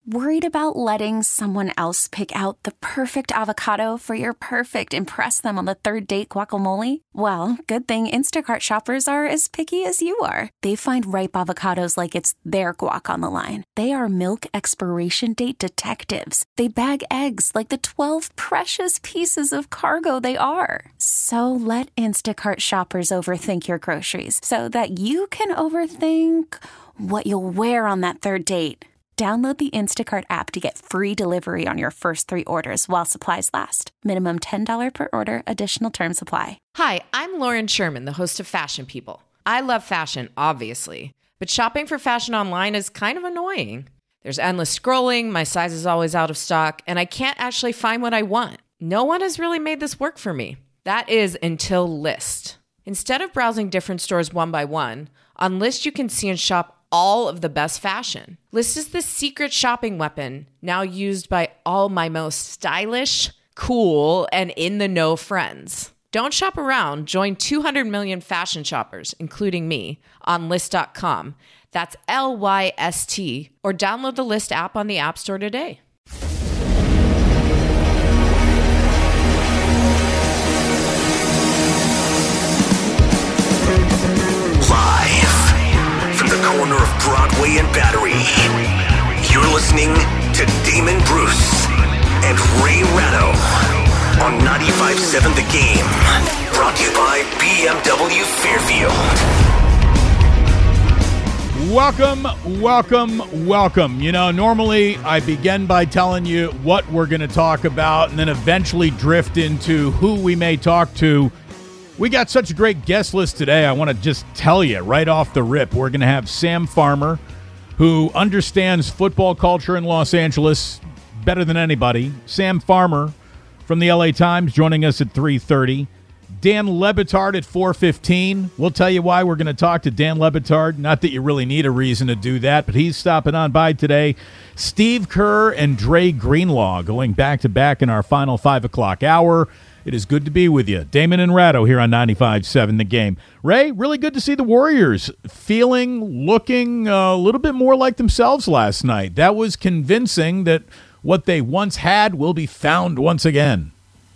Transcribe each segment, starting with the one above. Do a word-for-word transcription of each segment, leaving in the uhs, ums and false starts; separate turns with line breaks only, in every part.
Worried about letting someone else pick out the perfect avocado for your perfect impress them on the third date guacamole? Well, good thing Instacart shoppers are as picky as you are. They find ripe avocados like it's their guac on the line. They are milk expiration date detectives. They bag eggs like the twelve precious pieces of cargo they are. So let Instacart shoppers overthink your groceries so that you can overthink what you'll wear on that third date. Download the Instacart app to get free delivery on your first three orders while supplies last. Minimum ten dollars per order. Additional terms apply.
Hi, I'm Lauren Sherman, the host of Fashion People. I love fashion, obviously, but shopping for fashion online is kind of annoying. There's endless scrolling, my size is always out of stock, and I can't actually find what I want. No one has really made this work for me. That is until Lyst. Instead of browsing different stores one by one, on Lyst you can see and shop all of the best fashion. Lyst is the secret shopping weapon now used by all my most stylish, cool, and in-the-know friends. Don't shop around. Join two hundred million fashion shoppers, including me, on Lyst dot com. That's L Y S T. Or download the Lyst app on the App Store today.
Corner of Broadway and Battery. You're listening to Damon Bruce and Ray Ratto on ninety-five point seven The Game. Brought to you by B M W Fairfield.
Welcome, welcome, welcome. You know, normally I begin by telling you what we're going to talk about and then eventually drift into who we may talk to. We got such a great guest list today. I want to just tell you right off the rip, we're going to have Sam Farmer, who understands football culture in Los Angeles better than anybody. Sam Farmer from the L A Times joining us at three thirty. Dan Le Batard at four fifteen. We'll tell you why we're going to talk to Dan Le Batard. Not that you really need a reason to do that, but he's stopping on by today. Steve Kerr and Dre Greenlaw going back-to-back in our final five o'clock hour. It is good to be with you. Damon and Ratto here on ninety-five point seven The Game. Ray, really good to see the Warriors feeling, looking uh, a little bit more like themselves last night. That was convincing that what they once had will be found once again.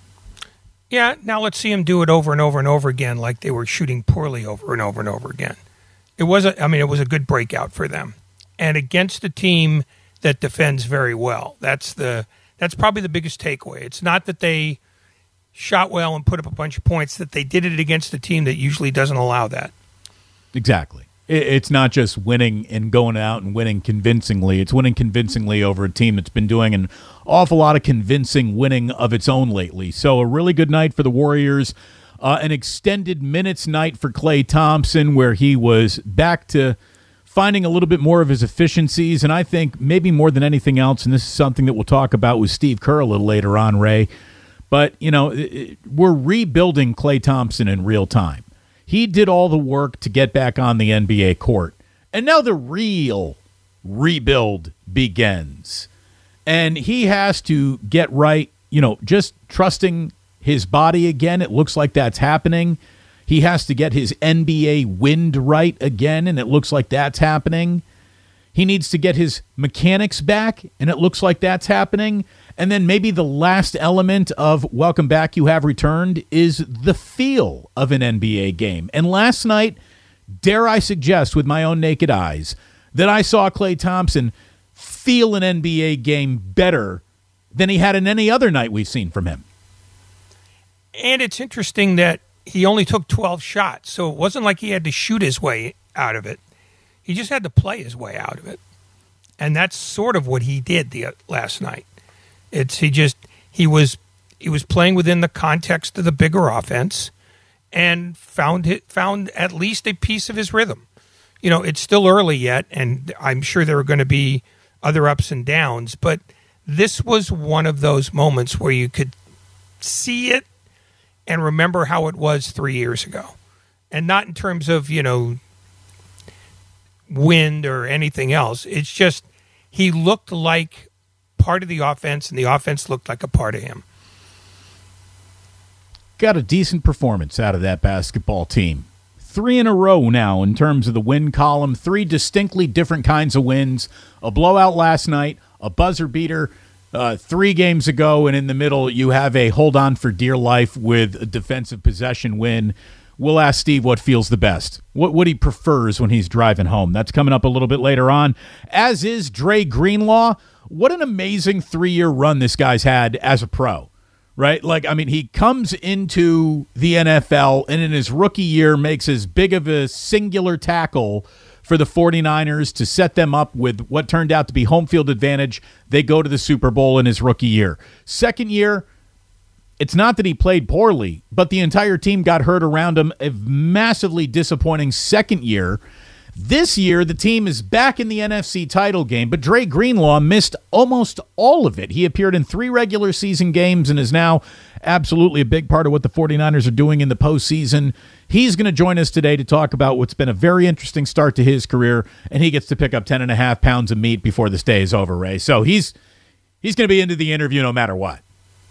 Yeah, now let's see them do it over and over and over again like they were shooting poorly over and over and over again. It was a, I mean, it was a good breakout for them. And against a team that defends very well. That's the that's probably the biggest takeaway. It's not that they shot well and put up a bunch of points, that they did it against a team that usually doesn't allow that.
Exactly. It's not just winning and going out and winning convincingly. It's winning convincingly over a team that's been doing an awful lot of convincing winning of its own lately. So a really good night for the Warriors. Uh, an extended minutes night for Klay Thompson, where he was back to finding a little bit more of his efficiencies. And I think maybe more than anything else, and this is something that we'll talk about with Steve Kerr a little later on, Ray, but, you know, we're rebuilding Klay Thompson in real time. He did all the work to get back on the N B A court. And now the real rebuild begins. And he has to get right, you know, just trusting his body again. It looks like that's happening. He has to get his N B A wind right again, and it looks like that's happening. He needs to get his mechanics back, and it looks like that's happening. And then maybe the last element of welcome back, you have returned, is the feel of an N B A game. And last night, dare I suggest with my own naked eyes, that I saw Klay Thompson feel an N B A game better than he had in any other night we've seen from him.
And it's interesting that he only took twelve shots, so it wasn't like he had to shoot his way out of it. He just had to play his way out of it. And that's sort of what he did the last night. It's he just he was he was playing within the context of the bigger offense and found it, found at least a piece of his rhythm. You know, it's still early yet, and I'm sure there are going to be other ups and downs, but this was one of those moments where you could see it and remember how it was three years ago. And not in terms of, you know, wind or anything else. It's just he looked like part of the offense, and the offense looked like a part of him.
Got a decent performance out of that basketball team. Three in a row now in terms of the win column. Three distinctly different kinds of wins. A blowout last night, a buzzer beater uh, three games ago, and in the middle you have a hold on for dear life with a defensive possession win. We'll ask Steve what feels the best, what, what he prefers when he's driving home. That's coming up a little bit later on, as is Dre Greenlaw. What an amazing three-year run this guy's had as a pro, right? Like, I mean, he comes into the N F L and in his rookie year makes as big of a singular tackle for the 49ers to set them up with what turned out to be home field advantage. They go to the Super Bowl in his rookie year. Second year, it's not that he played poorly, but the entire team got hurt around him. A massively disappointing second year. This year, the team is back in the N F C title game, but Dre Greenlaw missed almost all of it. He appeared in three regular season games and is now absolutely a big part of what the 49ers are doing in the postseason. He's going to join us today to talk about what's been a very interesting start to his career, and he gets to pick up ten and a half pounds of meat before this day is over, Ray. So he's he's going to be into the interview no matter what.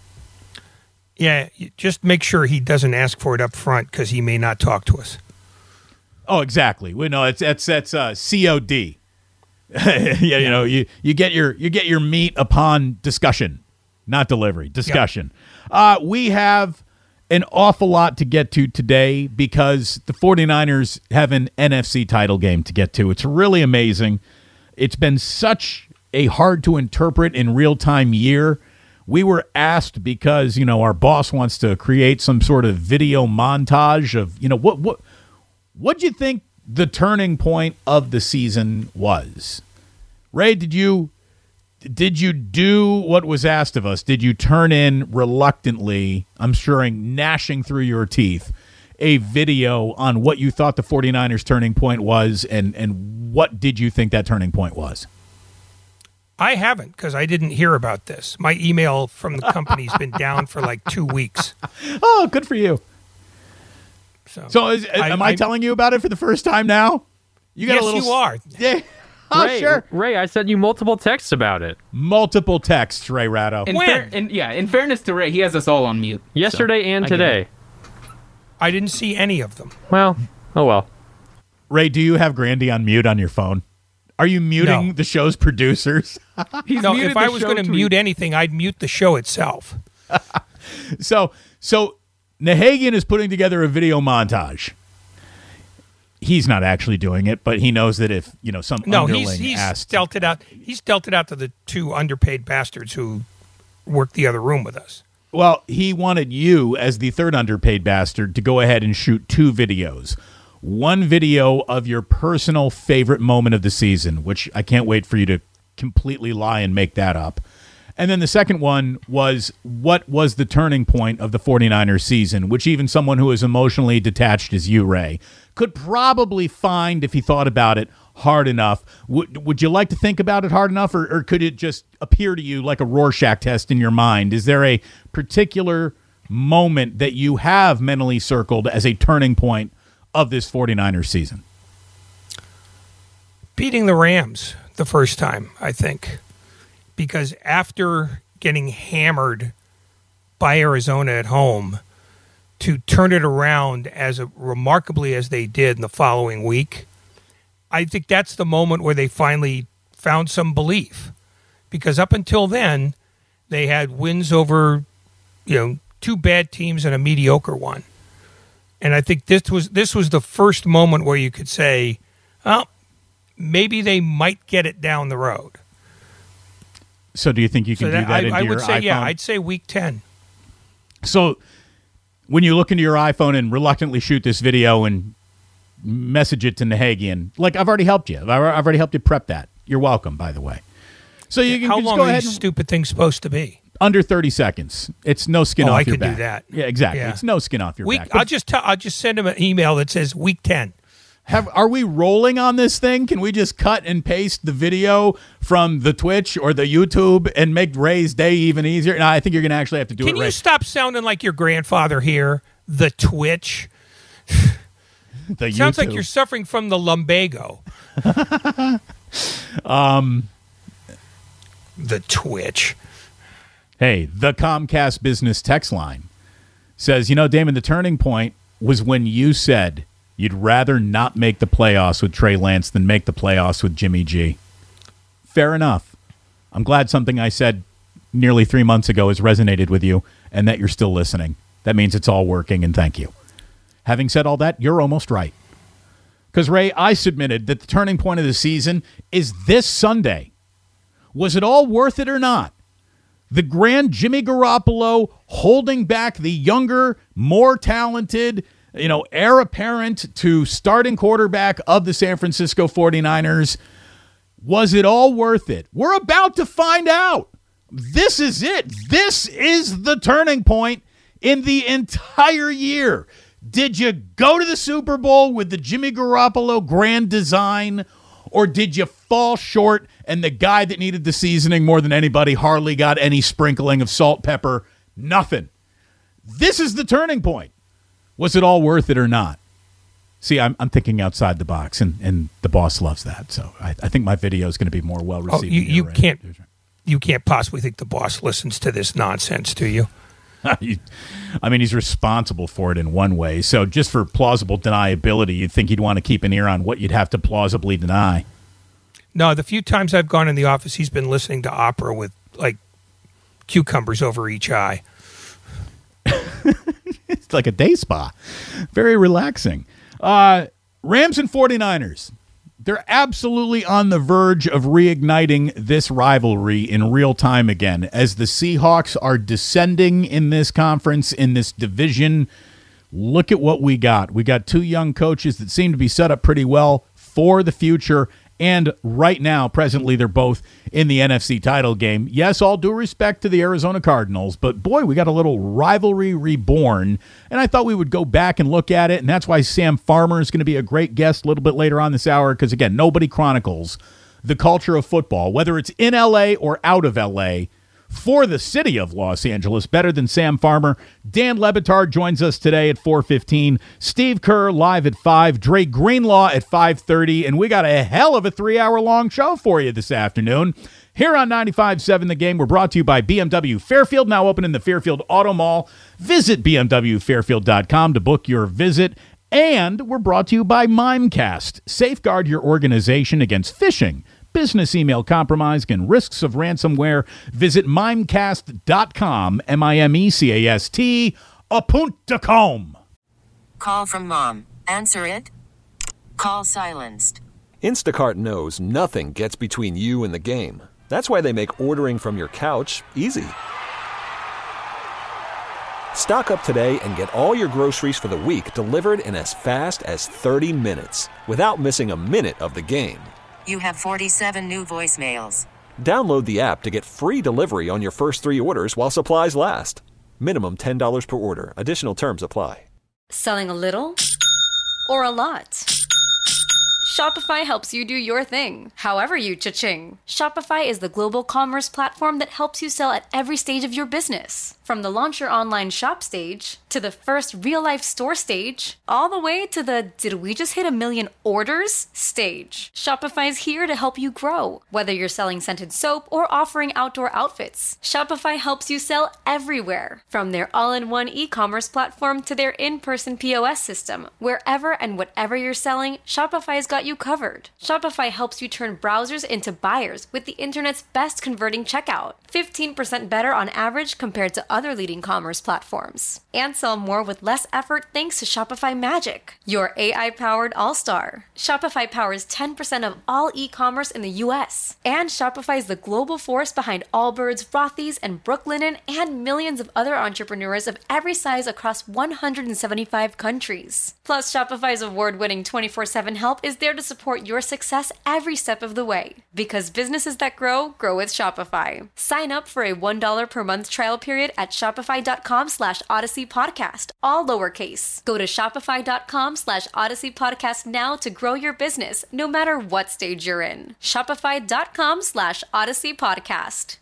Yeah, just make sure he doesn't ask for it up front because he may not talk to us.
Oh, exactly. We know it's that's that's uh, C O D. yeah, you know, you, you get your you get your meat upon discussion, not delivery. Discussion. Yep. Uh, we have an awful lot to get to today because the 49ers have an N F C title game to get to. It's really amazing. It's been such a hard to interpret in real time year. We were asked because, you know, our boss wants to create some sort of video montage of, you know, what what what'd you think the turning point of the season was? Ray, did you did you do what was asked of us? Did you turn in reluctantly, I'm sure gnashing through your teeth, a video on what you thought the 49ers turning point was, and and what did you think that turning point was?
I haven't, because I didn't hear about this. My email from the company's been down for like two weeks.
Oh, good for you.
So,
so is, I, am I, I telling you about it for the first time now? You got
yes,
a little,
you are.
Yeah. Oh,
Ray,
sure.
Ray, I sent you multiple texts about it.
Multiple texts, Ray Ratto.
In
when?
Fair, in, yeah, in fairness to Ray, he has us all on mute.
Yesterday
so
and
I
today.
I didn't see any of them.
Well, oh well.
Ray, do you have Grandy on mute on your phone? Are you muting
No.
the show's producers?
He's
No,
muted
if
the
I was
show
going to
tweet.
mute anything, I'd mute the show itself.
so, so Nahagian is putting together a video montage. He's not actually doing it, but he knows that if, you know, some
No,
underling
he's he's
asked,
dealt it out. He's dealt it out to the two underpaid bastards who work the other room with us.
well, he wanted you as the third underpaid bastard to go ahead and shoot two videos. One video of your personal favorite moment of the season, which I can't wait for you to completely lie and make that up. And then the second one was what was the turning point of the 49ers season, which even someone who is emotionally detached as you, Ray, could probably find if he thought about it hard enough. Would would you like to think about it hard enough, or, or could it just appear to you like a Rorschach test in your mind? Is there a particular moment that you have mentally circled as a turning point of this 49ers season?
Beating the Rams the first time, I think, because after getting hammered by Arizona at home, to turn it around as a, remarkably as they did in the following week, I think that's the moment where they finally found some belief. Because up until then, they had wins over, you know, two bad teams and a mediocre one. And I think this was this was the first moment where you could say, well, maybe they might get it down the road.
So do you think you can
So
do
that,
that
I,
into
I
your
would say,
iPhone?
yeah, I'd say week ten.
So when you look into your iPhone and reluctantly shoot this video and message it to Nahagian, like I've already helped you. I've I've already helped you prep that. You're welcome, by the way. So you can
How
just
long
go
are
ahead
these
and
stupid things supposed to be?
under thirty seconds. It's no skin
Oh,
off
I
your
could do
back.
that.
Yeah, exactly.
Yeah.
It's no skin off your
Week.
back.
I'll
But
just tell. I'll just send him an email that says week ten.
have are we rolling on this thing? Can we just cut and paste the video from the Twitch or the YouTube and make Ray's day even easier? No, I think you're going to actually have to do
Can
it
you
right.
stop sounding like your grandfather here? The Twitch.
The
Sounds like
YouTube.
you're suffering from the lumbago.
um,
The Twitch.
Hey, the Comcast business text line says, you know, Damon, the turning point was when you said you'd rather not make the playoffs with Trey Lance than make the playoffs with Jimmy G. Fair enough. I'm glad something I said nearly three months ago has resonated with you and that you're still listening. That means it's all working, and thank you. Having said all that, you're almost right. Because, Ray, I submitted that the turning point of the season is this Sunday. Was it all worth it or not? The grand Jimmy Garoppolo holding back the younger, more talented, you know, heir apparent to starting quarterback of the San Francisco forty-niners. Was it all worth it? We're about to find out. This is it. This is the turning point in the entire year. Did you go to the Super Bowl with the Jimmy Garoppolo grand design, or did you fall short and the guy that needed the seasoning more than anybody hardly got any sprinkling of salt, pepper, nothing? This is the turning point. Was it all worth it or not? See, I'm I'm thinking outside the box, and, and the boss loves that. So I, I think my video is going to be more well received.
Oh, you, you can't you can't possibly think the boss listens to this nonsense, do you?
I mean, he's responsible for it in one way. So just for plausible deniability, you'd think he'd want to keep an ear on what you'd have to plausibly deny.
No, the few times I've gone in the office, he's been listening to opera with, like, cucumbers over each eye.
It's like a day spa. Very relaxing. Uh, Rams and forty-niners. They're absolutely on the verge of reigniting this rivalry in real time again, as the Seahawks are descending in this conference, in this division. Look at what we got. We got two young coaches that seem to be set up pretty well for the future. And right now, presently, they're both in the N F C title game. Yes, all due respect to the Arizona Cardinals, but boy, we got a little rivalry reborn. And I thought we would go back and look at it, and that's why Sam Farmer is going to be a great guest a little bit later on this hour, because, again, nobody chronicles the culture of football, whether it's in L A or out of L A, for the city of Los Angeles, better than Sam Farmer. Dan Le Batard joins us today at four fifteen. Steve Kerr live at five. Dre Greenlaw at five thirty. And we got a hell of a three-hour-long show for you this afternoon. Here on ninety-five point seven The Game, we're brought to you by B M W Fairfield, now open in the Fairfield Auto Mall. Visit B M W Fairfield dot com to book your visit. And we're brought to you by Mimecast. Safeguard your organization against phishing, business email compromise, and risks of ransomware. Visit mimecast dot com, M I M E C A S T, a punta com.
Call from mom. Answer it. Call silenced.
Instacart knows nothing gets between you and the game. That's why they make ordering from your couch easy. Stock up today and get all your groceries for the week delivered in as fast as thirty minutes without missing a minute of the game.
You have forty-seven new voicemails.
Download the app to get free delivery on your first three orders while supplies last. Minimum ten dollars per order. Additional terms apply.
Selling a little or a lot? Shopify helps you do your thing, however you cha-ching. Shopify is the global commerce platform that helps you sell at every stage of your business. From the launch your online shop stage, to the first real-life store stage, all the way to the did we just hit a million orders stage. Shopify's here to help you grow. Whether you're selling scented soap or offering outdoor outfits, Shopify helps you sell everywhere. From their all-in-one e-commerce platform to their in-person P O S system, wherever and whatever you're selling, Shopify's got you covered. Shopify helps you turn browsers into buyers with the internet's best converting checkout. fifteen percent better on average compared to other leading commerce platforms. And sell more with less effort thanks to Shopify Magic, your A I-powered all-star. Shopify powers ten percent of all e-commerce in the U S. And Shopify is the global force behind Allbirds, Rothy's, and Brooklinen, and millions of other entrepreneurs of every size across one hundred seventy-five countries. Plus, Shopify's award-winning twenty-four seven help is there to support your success every step of the way. Because businesses that grow, grow with Shopify. Sign up for a one dollar per month trial period at shopify.com slash Odyssey Podcast, all lowercase. Go to shopify.com slash Odyssey Podcast now to grow your business, no matter what stage you're in. Shopify.com slash Odyssey Podcast.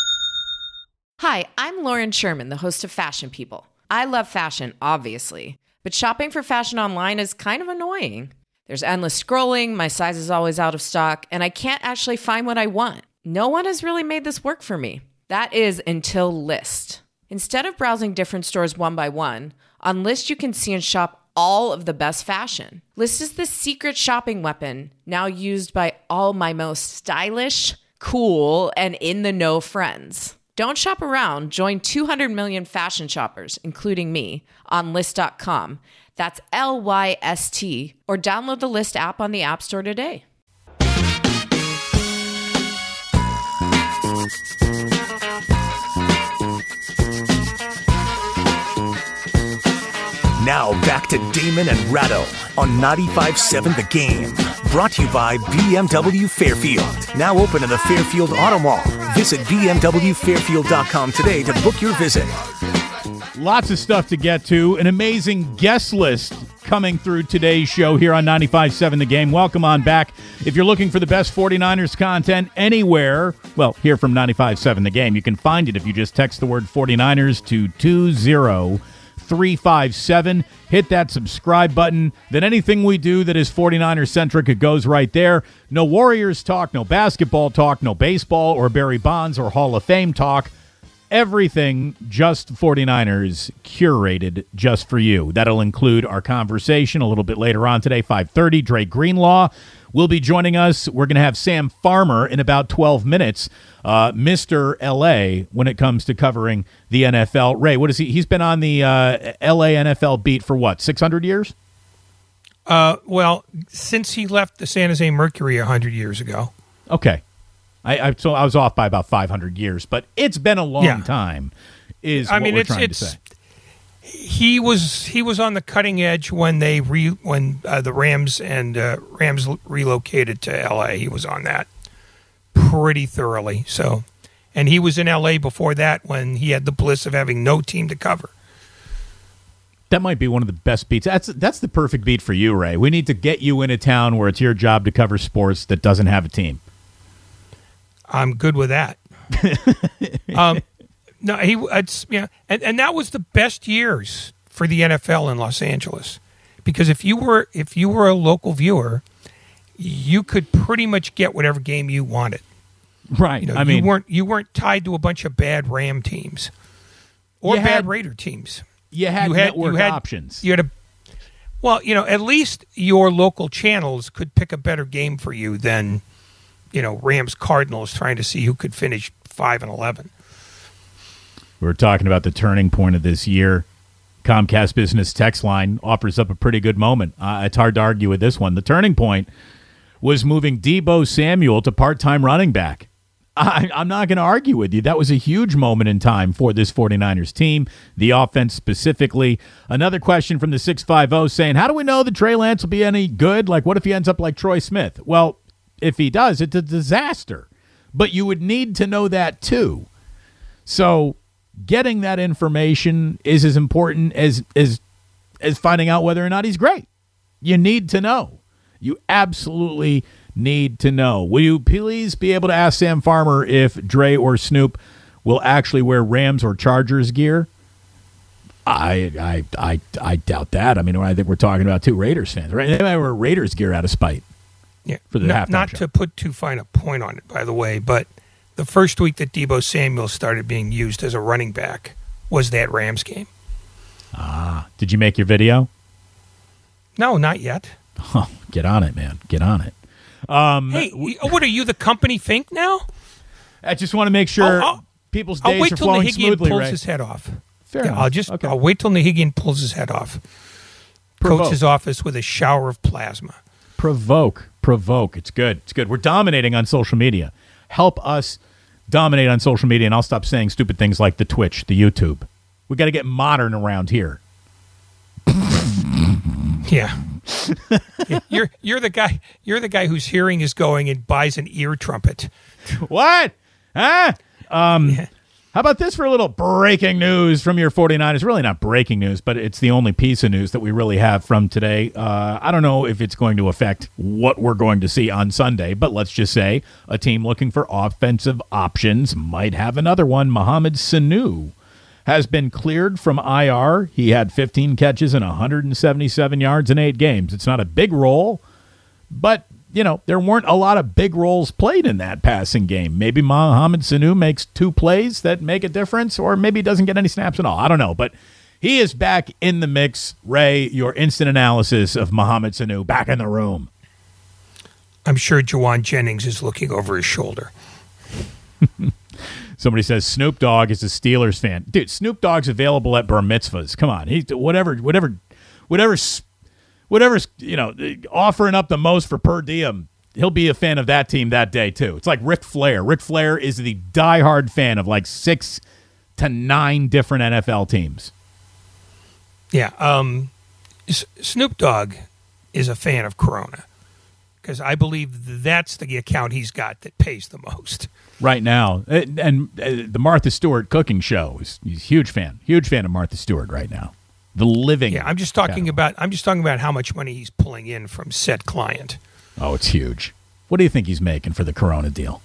Hi, I'm Lauren Sherman, the host of Fashion People. I love fashion, obviously, but shopping for fashion online is kind of annoying. There's endless scrolling, my size is always out of stock, and I can't actually find what I want. No one has really made this work for me. That is until Lyst. Instead of browsing different stores one by one, on Lyst you can see and shop all of the best fashion. Lyst is the secret shopping weapon now used by all my most stylish, cool, and in-the-know friends. Don't shop around. Join two hundred million fashion shoppers, including me, on Lyst dot com. That's L Y S T. Or download the Lyst app on the App Store today.
Now back to Damon and Ratto on ninety-five point seven The Game. Brought to you by B M W Fairfield. Now open in the Fairfield Auto Mall. Visit B M W Fairfield dot com today to book your visit.
Lots of stuff to get to. An amazing guest list coming through today's show here on ninety-five point seven The Game. Welcome on back. If you're looking for the best forty-niners content anywhere, well, here from ninety-five point seven The Game, you can find it if you just text the word forty-niners to two zero three five seven. Hit that subscribe button. Then anything we do that is forty-niners centric, it goes right there. No Warriors talk, no basketball talk, no baseball or Barry Bonds or Hall of Fame talk. Everything just forty-niners, curated just for you. That'll include our conversation a little bit later on today, five thirty. Dre Greenlaw will be joining us. We're going to have Sam Farmer in about twelve minutes, uh, Mister L A, when it comes to covering the N F L. Ray, what is he? He's been on the uh, L A N F L beat for what, six hundred years?
Uh, well, since he left the San Jose Mercury one hundred years ago.
Okay. I, I so I was off by about five hundred years, but it's been a long
Yeah.
time, is
I
what
mean,
we're
it's,
trying
it's,
to say.
He was he was on the cutting edge when they re, when uh, the Rams and uh, Rams relocated to L A. He was on that pretty thoroughly. So, and he was in L A before that when he had the bliss of having no team to cover.
That might be one of the best beats. That's that's the perfect beat for you, Ray. We need to get you in a town where it's your job to cover sports that doesn't have a team.
I'm good with that. um, no, he it's yeah, and, and that was the best years for the N F L in Los Angeles, because if you were if you were a local viewer, you could pretty much get whatever game you wanted.
Right.
You know,
I mean,
you weren't you weren't tied to a bunch of bad Ram teams or
You
bad
had-
Raider teams.
you had,
you had
network
you had,
options.
You had a well, you know, at least your local channels could pick a better game for you than, you know, Rams Cardinals trying to see who could finish five and eleven.
We were talking about the turning point of this year. Comcast Business text line offers up a pretty good moment. Uh, it's hard to argue with this one. The turning point was moving Deebo Samuel to part-time running back. I, I'm not going to argue with you. That was a huge moment in time for this forty-niners team, the offense specifically. Another question from the six five zero saying, how do we know that Trey Lance will be any good? Like, what if he ends up like Troy Smith? Well, if he does, it's a disaster. But you would need to know that too. So getting that information is as important as as as finding out whether or not he's great. You need to know. You absolutely need to know. Will you please be able to ask Sam Farmer if Dre or Snoop will actually wear Rams or Chargers gear? I I I I doubt that. I mean, I think we're talking about two Raiders fans, right? They might wear Raiders gear out of spite.
Yeah,
for the
not,
halftime
not
show.
to put too fine a point on it, by the way, but the first week that Deebo Samuel started being used as a running back was that Rams game.
Ah, did you make your video?
No, not yet.
Oh, get on it, man. Get on it. Um,
Hey, what are you, the company think now?
I just want to make sure
I'll- I'll-
people's
I'll
days
wait
are
till
flowing
Nahigian
smoothly,
pulls
right?
his head off.
Fair
yeah,
enough.
I'll just
Okay.
I'll wait till Nahigian pulls his head off.
Provoke.
Coats his office with a shower of plasma.
Provoke. Provoke. It's good. It's good. We're dominating on social media. Help us dominate on social media, and I'll stop saying stupid things like the Twitch, the YouTube. We got to get modern around here.
Yeah. Yeah, You're you're the guy you're the guy whose hearing is going and buys an ear trumpet.
What? Huh? Um, How about this for a little breaking news from your forty-niners? Really not breaking news, but it's the only piece of news that we really have from today. Uh, I don't know if it's going to affect what we're going to see on Sunday, but let's just say a team looking for offensive options might have another one. Mohamed Sanu has been cleared from I R. He had fifteen catches and one hundred seventy-seven yards in eight games. It's not a big role, but, you know, there weren't a lot of big roles played in that passing game. Maybe Mohamed Sanu makes two plays that make a difference, or maybe he doesn't get any snaps at all. I don't know, but he is back in the mix. Ray, your instant analysis of Mohamed Sanu back in the room.
I'm sure Jawan Jennings is looking over his shoulder.
Somebody says Snoop Dogg is a Steelers fan. Dude, Snoop Dogg's available at bar mitzvahs. Come on, he whatever, whatever, whatever, whatever's you know offering up the most for per diem. He'll be a fan of that team that day too. It's like Ric Flair. Ric Flair is the diehard fan of like six to nine different N F L teams.
Yeah, um, S- Snoop Dogg is a fan of Corona because I believe that's the account he's got that pays the most.
Right now, and, and uh, the Martha Stewart cooking show is he's a huge fan, huge fan of Martha Stewart right now. The living,
yeah. I'm just talking
catalog. about.
I'm just talking about how much money he's pulling in from said client.
Oh, it's huge. What do you think he's making for the Corona deal?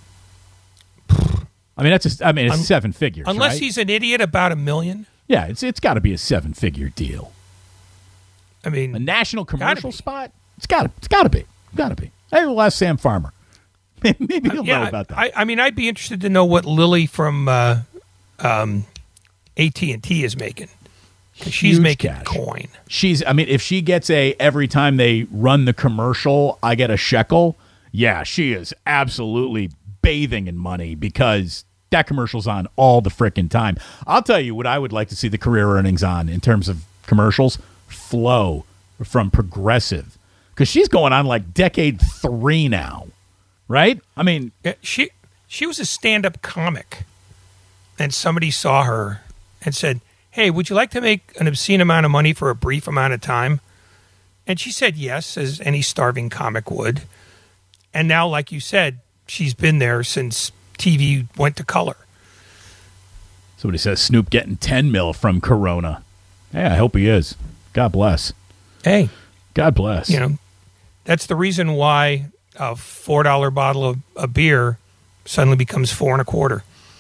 I mean, that's a, I mean, it's
Un-
seven figures.
Unless
right?
he's an idiot about a million.
Yeah, it's it's got to be a seven figure deal.
I mean,
a national commercial spot. It's got to. It's got to be. Got to be. Hey, we'll ask Sam Farmer. Maybe he'll
uh, yeah,
know about that.
I, I mean, I'd be interested to know what Lily from uh, um, A T and T is making. She's
Huge
making
cash.
coin.
She's. I mean, if she gets a every time they run the commercial, I get a shekel. Yeah, she is absolutely bathing in money because that commercial's on all the frickin' time. I'll tell you what I would like to see the career earnings on in terms of commercials. Flo from Progressive, because she's going on like decade three now. Right? I mean,
yeah, she she was a stand-up comic, and somebody saw her and said, "Hey, would you like to make an obscene amount of money for a brief amount of time?" And she said yes, as any starving comic would. And now, like you said, she's been there since T V went to color.
Somebody says Snoop getting ten mil from Corona. Hey, I hope he is. God bless.
Hey,
God bless.
You know, that's the reason why a four dollar bottle of a beer suddenly becomes four and a quarter.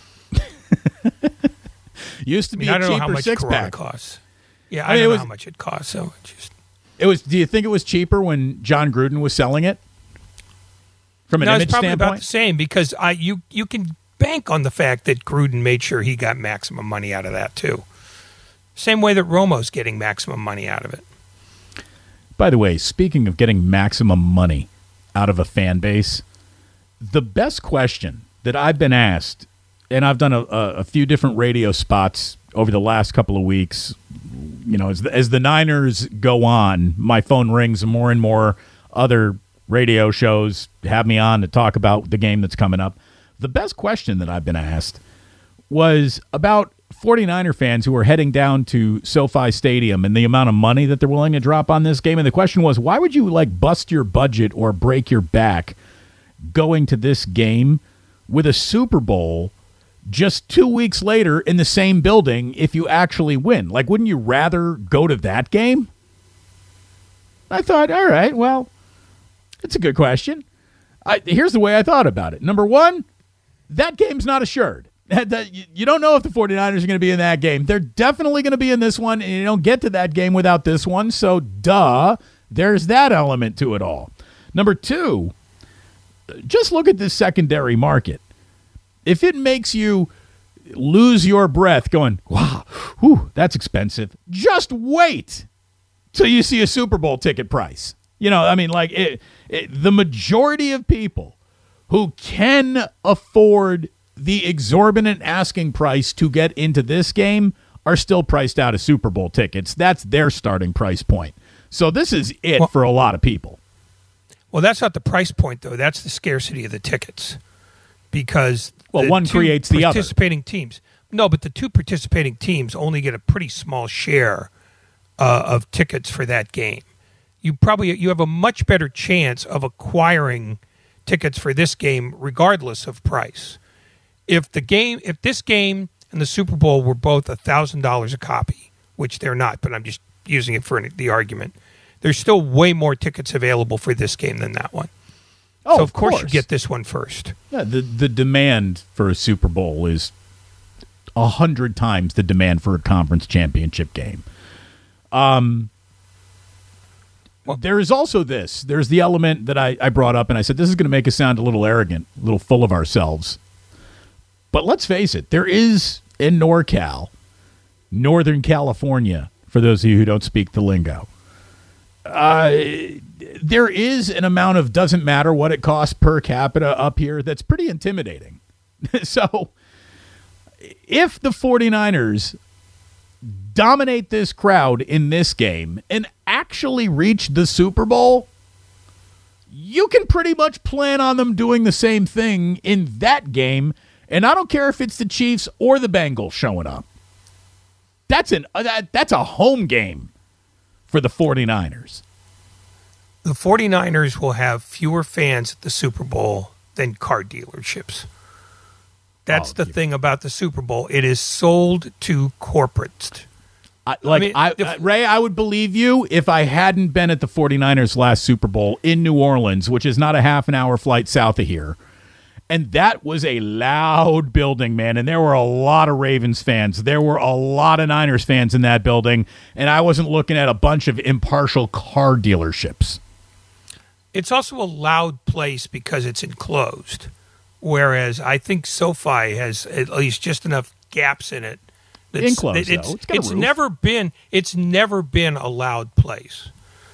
Used to be
I mean,
a
I don't know how
cheaper
much
six
Corona
pack.
costs. Yeah, I,
I mean,
don't
it
know
was-
how much it costs. So it just
It was. Do you think it was cheaper when John Gruden was selling it? From an
no,
image
it's probably
standpoint,
about the same because I you you can bank on the fact that Gruden made sure he got maximum money out of that too. Same way that Romo's getting maximum money out of it.
By the way, speaking of getting maximum money out of a fan base, the best question that I've been asked, and I've done a, a, a few different radio spots over the last couple of weeks, you know, as the, as the Niners go on, my phone rings and more and more other radio shows have me on to talk about the game that's coming up. The best question that I've been asked was about 49er fans who are heading down to SoFi Stadium and the amount of money that they're willing to drop on this game. And the question was, why would you like bust your budget or break your back going to this game with a Super Bowl just two weeks later in the same building if you actually win? Like, wouldn't you rather go to that game? I thought, all right, well, it's a good question. I, here's the way I thought about it. Number one, that game's not assured. That, that, you don't know if the 49ers are going to be in that game. They're definitely going to be in this one, and you don't get to that game without this one. So, duh, there's that element to it all. Number two, just look at this secondary market. If it makes you lose your breath going, wow, whew, that's expensive, just wait till you see a Super Bowl ticket price. You know, I mean, like it, it, the majority of people who can afford the exorbitant asking price to get into this game are still priced out of Super Bowl tickets. That's their starting price point. So this is it
well,
for a lot of people.
Well, that's not the price point, though. That's the scarcity of the tickets. Because
well,
the
one
two
creates the other.
Participating teams. No, but the two participating teams only get a pretty small share uh, of tickets for that game. You probably you have a much better chance of acquiring tickets for this game regardless of price. If the game, if this game and the Super Bowl were both a thousand dollars a copy, which they're not, but I'm just using it for the argument, there's still way more tickets available for this game than that one.
Oh,
so
of
of course,
course
you get this one first.
Yeah, the the demand for a Super Bowl is a hundred times the demand for a conference championship game. Um. Well, there is also this. There's the element that I, I brought up, and I said this is going to make us sound a little arrogant, a little full of ourselves. But let's face it, there is in NorCal, Northern California, for those of you who don't speak the lingo, uh, there is an amount of doesn't matter what it costs per capita up here that's pretty intimidating. So if the 49ers dominate this crowd in this game and actually reach the Super Bowl, you can pretty much plan on them doing the same thing in that game, and I don't care if it's the Chiefs or the Bengals showing up. That's an uh, that, that's a home game for the 49ers.
The 49ers will have fewer fans at the Super Bowl than car dealerships. That's oh, the thing about the Super Bowl. It is sold to corporates.
I, like I mean, I, if, uh, Ray, I would believe you if I hadn't been at the 49ers last Super Bowl in New Orleans, which is not a half an hour flight south of here. And that was a loud building, man. And there were a lot of Ravens fans. There were a lot of Niners fans in that building. And I wasn't looking at a bunch of impartial car dealerships.
It's also a loud place because it's enclosed. Whereas I think SoFi has at least just enough gaps in it. That's,
enclosed,
it's,
though. It's got
it's
a roof.
never been it's never been a loud place.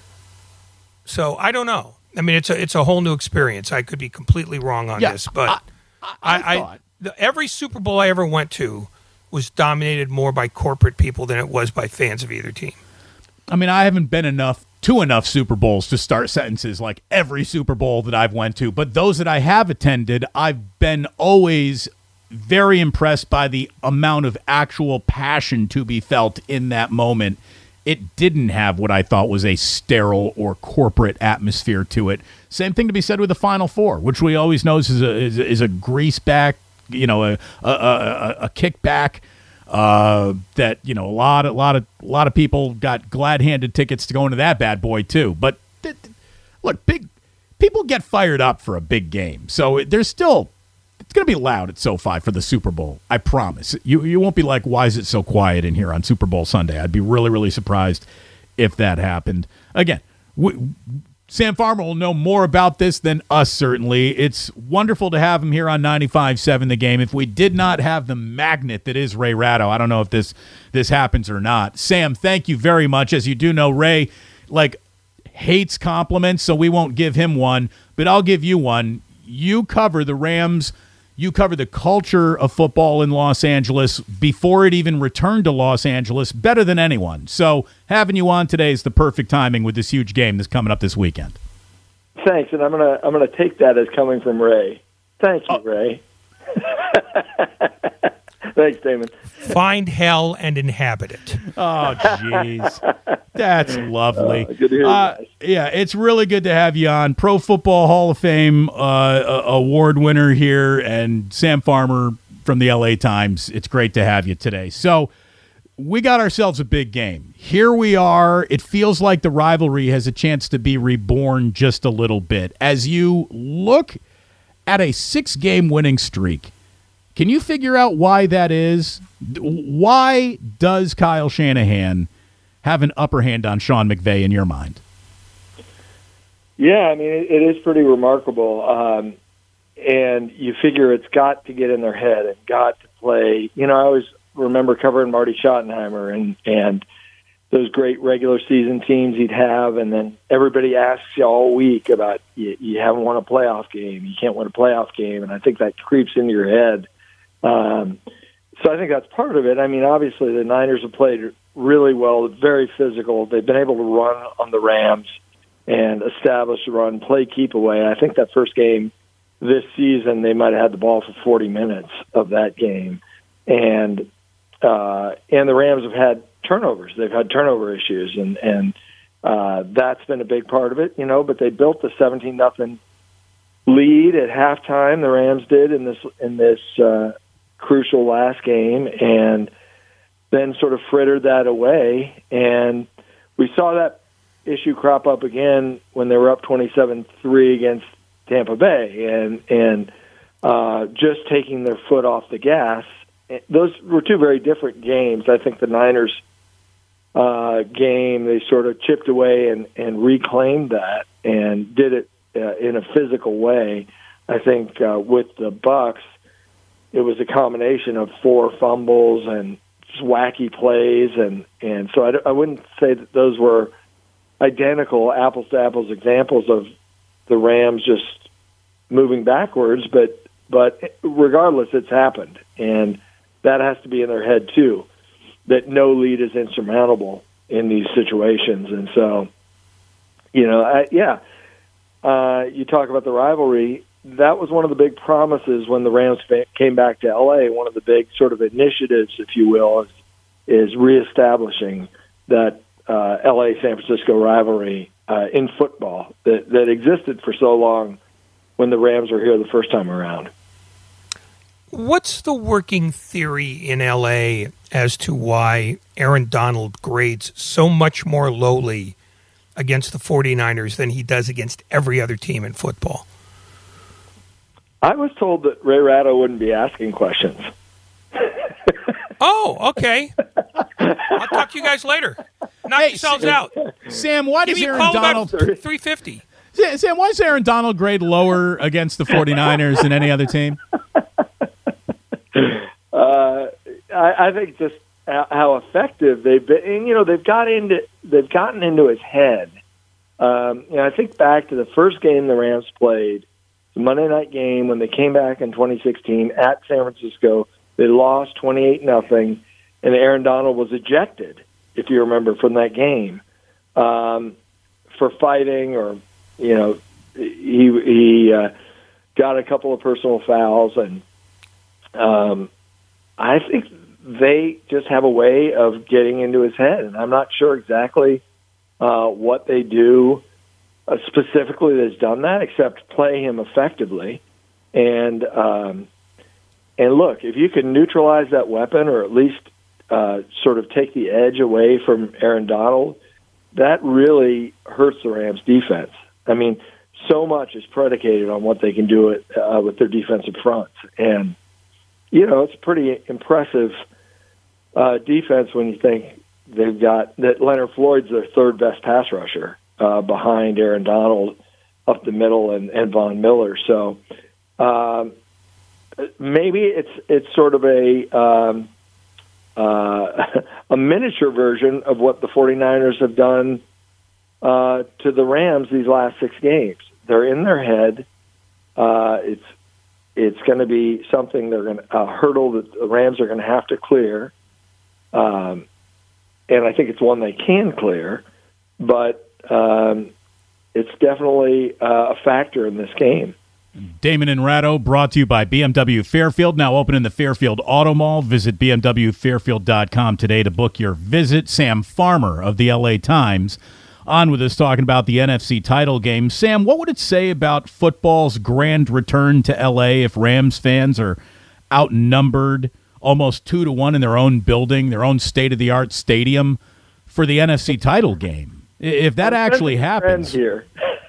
So I don't know. I mean, it's a it's a whole new experience. I could be completely wrong on
yeah,
this, but
I, I, I,
I, I the, every Super Bowl I ever went to was dominated more by corporate people than it was by fans of either team.
I mean, I haven't been enough to enough Super Bowls to start sentences like every Super Bowl that I've went to, but those that I have attended, I've been always very impressed by the amount of actual passion to be felt in that moment. It didn't have what I thought was a sterile or corporate atmosphere to it. Same thing to be said with the Final Four, which we always know is a is, is a grease back, you know, a a, a, a kickback uh, that you know a lot a lot of a lot of people got glad-handed tickets to go into that bad boy too. But th- th- look, big people get fired up for a big game, so there's still. It's going to be loud at SoFi for the Super Bowl. I promise. You you won't be like, why is it so quiet in here on Super Bowl Sunday? I'd be really, really surprised if that happened. Again, we, Sam Farmer will know more about this than us, certainly. It's wonderful to have him here on ninety-five seven The Game. If we did not have the magnet that is Ray Ratto, I don't know if this this happens or not. Sam, thank you very much. As you do know, Ray, like, hates compliments, so we won't give him one, but I'll give you one. You cover the Rams. You cover the culture of football in Los Angeles before it even returned to Los Angeles better than anyone. So having you on today is the perfect timing with this huge game that's coming up this weekend.
Thanks, and I'm gonna I'm gonna take that as coming from Ray. Thank you, oh. Ray. Thanks, Damon.
Find hell and inhabit it.
Oh, jeez. That's lovely.
Uh, good to hear
uh,
you
yeah, it's really good to have you on. Pro Football Hall of Fame uh, award winner here, and Sam Farmer from the L A Times. It's great to have you today. So we got ourselves a big game. Here we are. It feels like the rivalry has a chance to be reborn just a little bit. As you look at a six-game winning streak, can you figure out why that is? Why does Kyle Shanahan have an upper hand on Sean McVay in your mind?
Yeah, I mean, it, it is pretty remarkable. Um, and you figure it's got to get in their head and got to play. You know, I always remember covering Marty Schottenheimer and, and those great regular season teams he'd have, and then everybody asks you all week about you, you haven't won a playoff game, you can't win a playoff game, and I think that creeps into your head. Um, so I think that's part of it. I mean, obviously the Niners have played really well, very physical. They've been able to run on the Rams and establish a run, play keep away. I think that first game this season, they might have had the ball for forty minutes of that game. And uh, and the Rams have had turnovers. They've had turnover issues, and, and uh, that's been a big part of it, you know, but they built the seventeen nothing lead at halftime, the Rams did in this in this uh, crucial last game, and then sort of frittered that away. And we saw that issue crop up again when they were up twenty-seven three against Tampa Bay, and and uh, just taking their foot off the gas. Those were two very different games. I think the Niners uh, game, they sort of chipped away and, and reclaimed that and did it uh, in a physical way. I think uh, with the Bucs, it was a combination of four fumbles and wacky plays, and, and so I, I wouldn't say that those were identical apples-to-apples examples of the Rams just moving backwards, but But regardless, it's happened, and that has to be in their head too, that no lead is insurmountable in these situations. And so, you know, I, yeah, uh, you talk about the rivalry. That was one of the big promises when the Rams came back to L A. One of the big sort of initiatives, if you will, is, is reestablishing that uh, L A San Francisco rivalry uh, in football that, that existed for so long when the Rams were here the first time around.
What's the working theory in L A as to why Aaron Donald grades so much more lowly against the 49ers than he does against every other team in football?
I was told that Ray Ratto wouldn't be asking questions.
Oh, okay. I'll talk to you guys later. Knock
Hey,
yourselves
Sam,
out.
Sam, why
Give
does
me a
Aaron
call
Donald
about three fifty.
Sam, why does Aaron Donald grade lower against the 49ers than any other team?
Uh, I, I think just how effective they've been. And, you know, they've got into they've gotten into his head. Um, you know, I think back to the first game the Rams played, the Monday night game when they came back in twenty sixteen at San Francisco. They lost twenty-eight nothing, and Aaron Donald was ejected, if you remember, from that game um, for fighting, or you know, he he uh, got a couple of personal fouls, and um, I think they just have a way of getting into his head, and I'm not sure exactly uh, what they do uh, specifically that's done that, except play him effectively. And um, and look, if you can neutralize that weapon, or at least uh, sort of take the edge away from Aaron Donald, that really hurts the Rams' defense. I mean, so much is predicated on what they can do it, uh, with their defensive fronts, and you know, it's a pretty impressive uh, defense when you think they've got that Leonard Floyd's their third best pass rusher uh, behind Aaron Donald up the middle and, and Von Miller. So um, maybe it's it's sort of a um, uh, a miniature version of what the 49ers have done uh, to the Rams these last six games. They're in their head. Uh, it's It's going to be something they're going to a hurdle that the Rams are going to have to clear, um, and I think it's one they can clear. But um, it's definitely uh, a factor in this game.
Damon and Ratto, brought to you by B M W Fairfield, now open in the Fairfield Auto Mall. Visit b m w fairfield dot com today to book your visit. Sam Farmer of the L A Times on with us talking about the N F C title game. Sam, what would it say about football's grand return to L A if Rams fans are outnumbered almost two to one in their own building, their own state-of-the-art stadium for the N F C title game? If that
I'm
actually happens.
Here.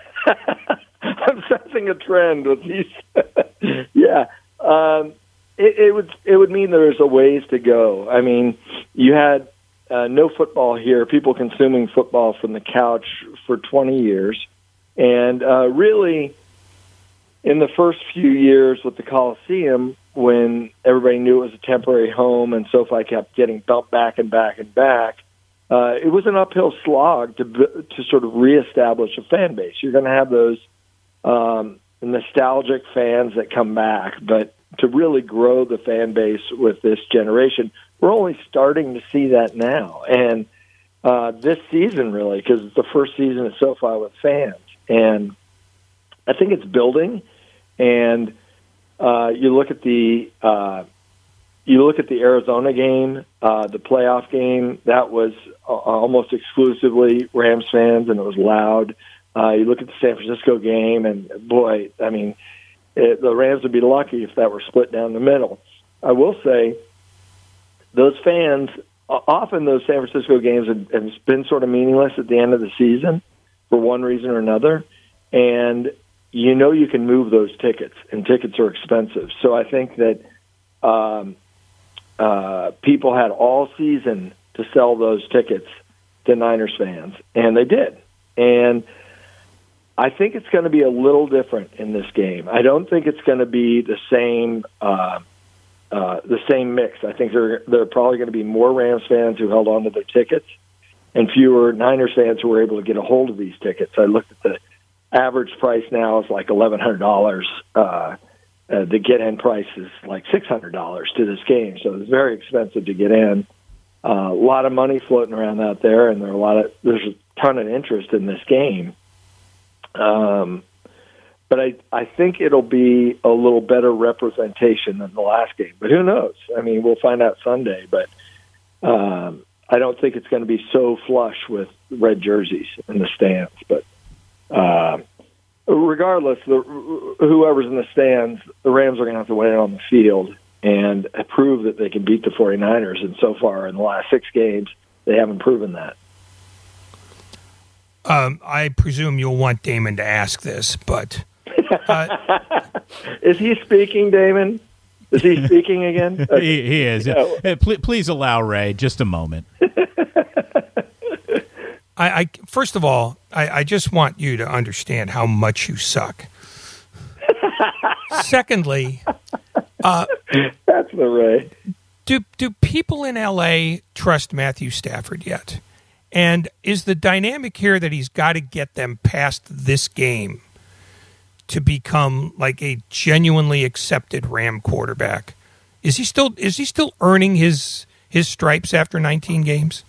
I'm sensing a trend with these. yeah. Um, it, it would it would mean there's a ways to go. I mean, you had Uh, no football here, people consuming football from the couch for twenty years. And uh, really, in the first few years with the Coliseum, when everybody knew it was a temporary home and SoFi kept getting bumped back and back and back, uh, it was an uphill slog to to sort of reestablish a fan base. You're going to have those um, nostalgic fans that come back, but to really grow the fan base with this generation, we're only starting to see that now. And uh, this season, really, because it's the first season at SoFi with fans. And I think it's building. And uh, you look at the uh, you look at the Arizona game, uh, the playoff game, that was uh, almost exclusively Rams fans, and it was loud. Uh, you look at the San Francisco game, and boy, I mean, it, the Rams would be lucky if that were split down the middle. I will say, those fans, often those San Francisco games have, have been sort of meaningless at the end of the season for one reason or another. And you know you can move those tickets, and tickets are expensive. So I think that um, uh, people had all season to sell those tickets to Niners fans, and they did. And I think it's going to be a little different in this game. I don't think it's going to be the same uh, uh, the same mix. I think there there are probably going to be more Rams fans who held on to their tickets and fewer Niners fans who were able to get a hold of these tickets. I looked at the average price now is like eleven hundred dollars uh, uh, the get-in price is like six hundred dollars to this game, so it's very expensive to get in. Uh, a lot of money floating around out there, and there are a lot of there's a ton of interest in this game. Um, but I I think it'll be a little better representation than the last game. But who knows? I mean, we'll find out Sunday. But um, I don't think it's going to be so flush with red jerseys in the stands. But uh, regardless, the, whoever's in the stands, the Rams are going to have to win it on the field and prove that they can beat the 49ers. And so far in the last six games, they haven't proven that.
Um, I presume you'll want Damon to ask this, but... Uh,
is he speaking, Damon? Is he speaking again? Okay.
he, he is.
Yeah.
Uh, please, please allow Ray just a moment.
I, I First of all, I, I just want you to understand how much you suck. Secondly... Uh,
That's the Ray.
Do do people in L A trust Matthew Stafford yet? And is the dynamic here that he's got to get them past this game to become like a genuinely accepted Ram quarterback? Is he still is he still earning his his stripes after nineteen games?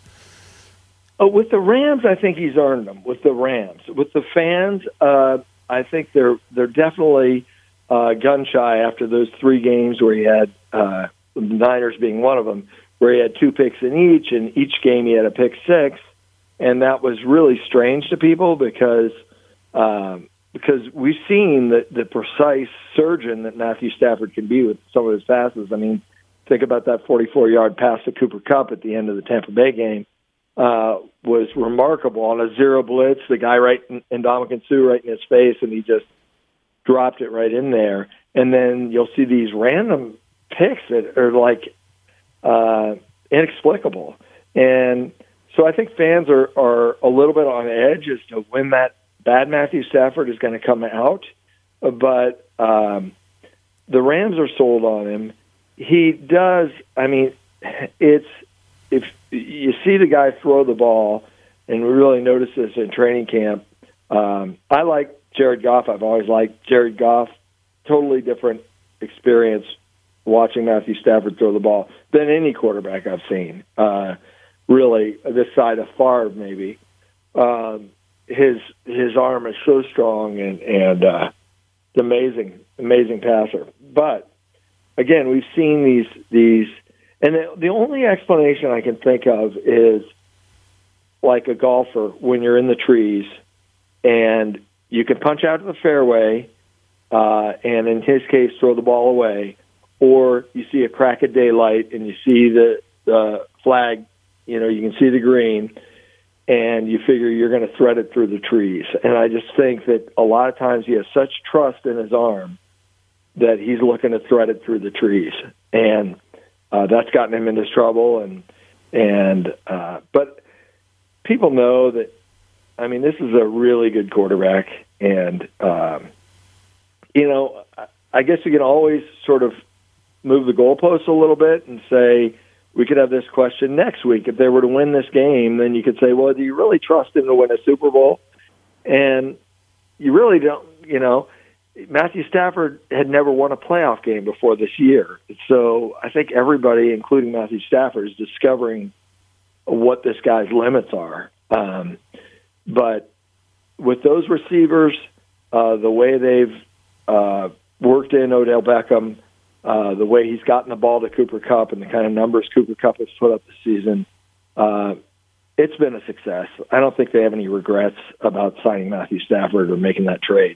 Oh, with the Rams, I think he's earned them. With the Rams, with the fans, uh, I think they're they're definitely. Uh, gun shy after those three games where he had uh, the Niners being one of them, where he had two picks in each, and each game he had a pick six, and that was really strange to people because um, because we've seen the, the precise surgeon that Matthew Stafford can be with some of his passes. I mean, think about that forty-four-yard pass to Cooper Kupp at the end of the Tampa Bay game uh, was remarkable on a zero blitz. The guy right in, in Ndamukong Suh right in his face, and he just dropped it right in there. And then you'll see these random picks that are like uh, inexplicable. And so I think fans are, are a little bit on edge as to when that bad Matthew Stafford is going to come out. But um, the Rams are sold on him. He does, I mean, it's, if you see the guy throw the ball, and we really notice this in training camp, um, I like Jared Goff. I've always liked Jared Goff. Totally different experience watching Matthew Stafford throw the ball than any quarterback I've seen. Uh, really, this side of Favre, maybe. Um, his his arm is so strong and and uh, it's amazing, amazing passer. But again, we've seen these these, and the, the only explanation I can think of is like a golfer when you're in the trees and you can punch out to the fairway, uh, and in his case, throw the ball away, or you see a crack of daylight and you see the, the flag, you know, you can see the green, and you figure you're going to thread it through the trees. And I just think that a lot of times he has such trust in his arm that he's looking to thread it through the trees, and uh, that's gotten him into trouble. And and uh, but people know that. I mean, this is a really good quarterback, and, um, you know, I guess you can always sort of move the goalposts a little bit and say, we could have this question next week. If they were to win this game, then you could say, well, do you really trust him to win a Super Bowl? And you really don't, you know, Matthew Stafford had never won a playoff game before this year. So I think everybody, including Matthew Stafford, is discovering what this guy's limits are. Um But with those receivers, uh, the way they've uh, worked in Odell Beckham, uh, the way he's gotten the ball to Cooper Kupp, and the kind of numbers Cooper Kupp has put up this season, uh, it's been a success. I don't think they have any regrets about signing Matthew Stafford or making that trade.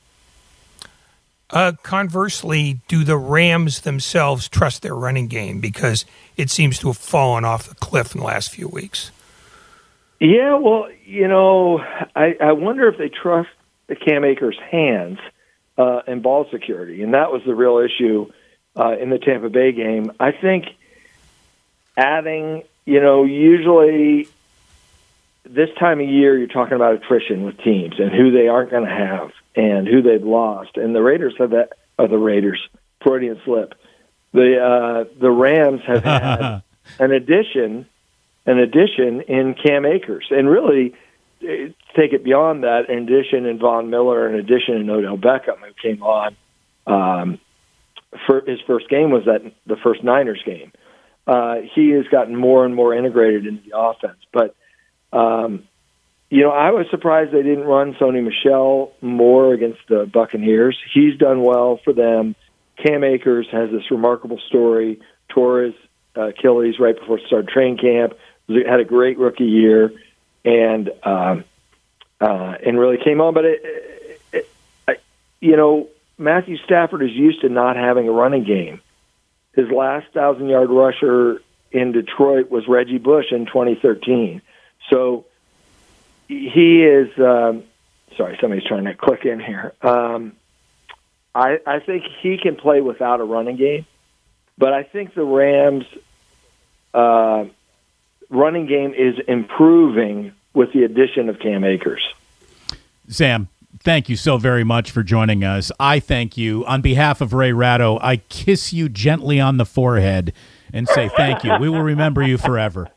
Uh, conversely, do the Rams themselves trust their running game? Because it seems to have fallen off the cliff in the last few weeks.
Yeah, well, you know, I, I wonder if they trust the Cam Akers' hands uh, and ball security, and that was the real issue uh, in the Tampa Bay game. I think adding, you know, usually this time of year you're talking about attrition with teams and who they aren't going to have and who they've lost, and the Raiders have that, or the Raiders, Freudian slip. The uh, the Rams have had an addition. An addition in Cam Akers, and really take it beyond that, an addition in Von Miller, an addition in Odell Beckham, who came on um, for his first game was that the first Niners game. Uh, he has gotten more and more integrated into the offense. But, um, you know, I was surprised they didn't run Sony Michel more against the Buccaneers. He's done well for them. Cam Akers has this remarkable story. Tore his uh, Achilles right before it started training camp. Had a great rookie year, and um, uh, and really came on. But, it, it, it, you know, Matthew Stafford is used to not having a running game. His last thousand-yard rusher in Detroit was Reggie Bush in twenty thirteen. So he is um, – sorry, somebody's trying to click in here. Um, I, I think he can play without a running game, but I think the Rams' uh, running game is improving with the addition of Cam Akers.
Sam, thank you so very much for joining us. I thank you. On behalf of Ray Ratto, I kiss you gently on the forehead and say thank you. We will remember you forever.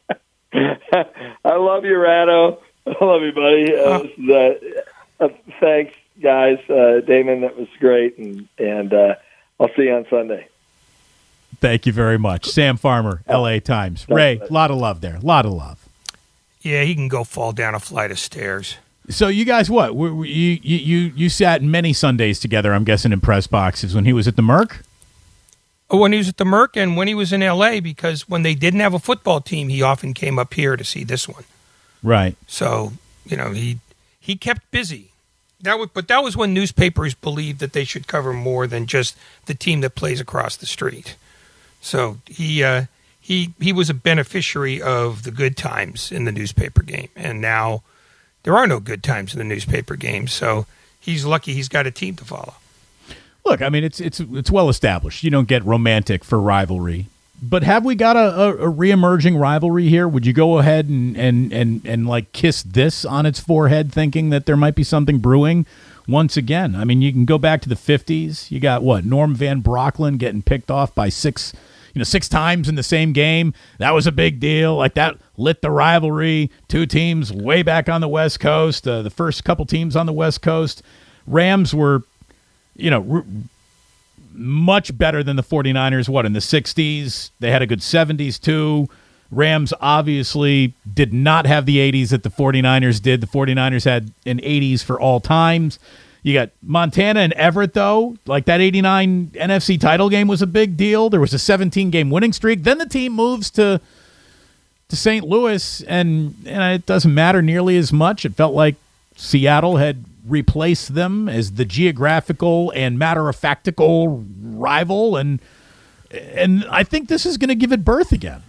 I love you, Ratto. I love you, buddy. Uh, this is, uh, uh, thanks, guys. Uh, Damon, that was great, and, and uh, I'll see you on Sunday.
Thank you very much. Sam Farmer, L A Times. Ray, a lot of love there. A lot of love.
Yeah, he can go fall down a flight of stairs.
So you guys, what? You you you you sat many Sundays together, I'm guessing, in press boxes when he was at the Merc?
Oh, when he was at the Merc and when he was in L A, because when they didn't have a football team, he often came up here to see this one.
Right.
So, you know, he he kept busy. That was, but that was when newspapers believed that they should cover more than just the team that plays across the street. So he uh, he he was a beneficiary of the good times in the newspaper game, and now there are no good times in the newspaper game. So he's lucky he's got a team to follow.
Look, I mean, it's it's it's well established. You don't get romantic for rivalry. But have we got a, a, a reemerging rivalry here? Would you go ahead and, and, and, and like kiss this on its forehead, thinking that there might be something brewing once again? I mean, you can go back to the fifties. You got what? Norm Van Brocklin getting picked off by six, you know, six times in the same game. That was a big deal. Like that lit the rivalry. Two teams way back on the West Coast. Uh, the first couple teams on the West Coast. Rams were, you know, r- much better than the 49ers, what, in the sixties? They had a good seventies, too. Rams obviously did not have the eighties that the 49ers did. The 49ers had an eighties for all times. You got Montana and Everett, though. Like that eighty-nine N F C title game was a big deal. There was a seventeen-game winning streak. Then the team moves to to Saint Louis, and, and it doesn't matter nearly as much. It felt like Seattle had replace them as the geographical and matter-of-factical rival, and and I think this is going to give it birth again.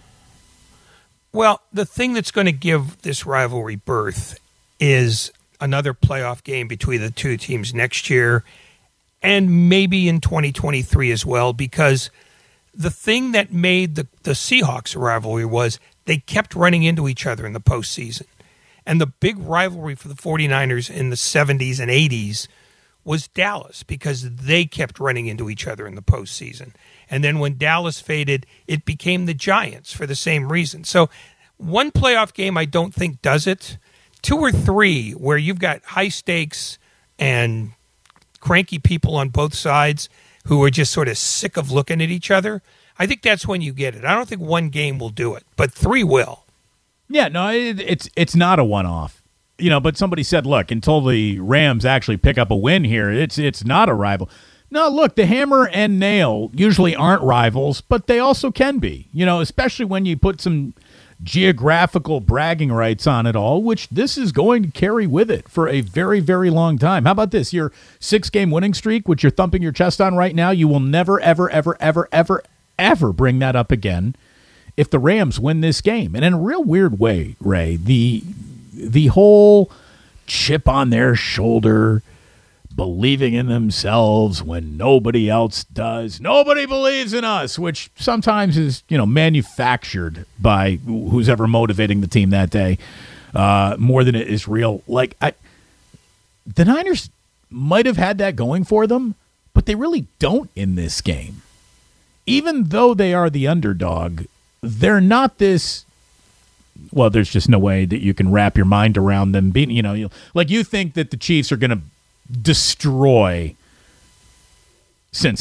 Well, the thing that's going to give this rivalry birth is another playoff game between the two teams next year, and maybe in twenty twenty-three as well, because the thing that made the, the Seahawks a rivalry was they kept running into each other in the postseason. And the big rivalry for the 49ers in the seventies and eighties was Dallas, because they kept running into each other in the postseason. And then when Dallas faded, it became the Giants for the same reason. So one playoff game I don't think does it. Two or three where you've got high stakes and cranky people on both sides who are just sort of sick of looking at each other, I think that's when you get it. I don't think one game will do it, but three will.
Yeah, no, it, it's it's not a one-off, you know. But somebody said, "Look, until the Rams actually pick up a win here, it's it's not a rival." No, look, the hammer and nail usually aren't rivals, but they also can be, you know, especially when you put some geographical bragging rights on it all, which this is going to carry with it for a very, very long time. How about this? Your six-game winning streak, which you're thumping your chest on right now, you will never, ever, ever, ever, ever, ever bring that up again if the Rams win this game. And in a real weird way, Ray, the the whole chip on their shoulder, believing in themselves when nobody else does, nobody believes in us, which sometimes is, you know, manufactured by who's ever motivating the team that day, uh, more than it is real. Like, I, the Niners might have had that going for them, but they really don't in this game. Even though they are the underdog, they're not this, well, there's just no way that you can wrap your mind around them being, you know, you, like you think that the Chiefs are going to destroy Cincinnati.